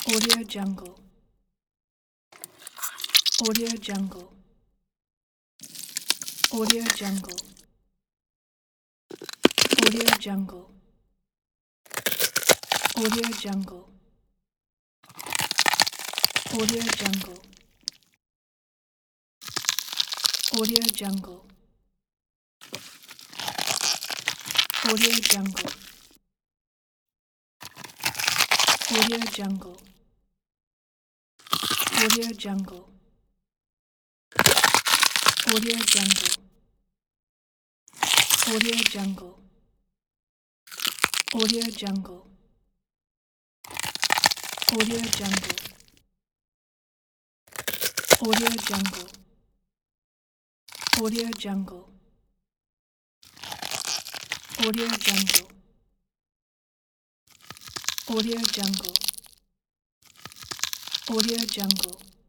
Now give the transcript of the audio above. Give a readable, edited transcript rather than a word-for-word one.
Audio Jungle. Audio Jungle. Audio Jungle. Audio Jungle. Audio Jungle. Audio Jungle. Audio Jungle. Audio Jungle. Audio Jungle. Audio Jungle. Audio Jungle. Audio Jungle. Audio Jungle. Audio Jungle. Audio Jungle. Audio Jungle. Audio Jungle. Audio Jungle. Audio Jungle.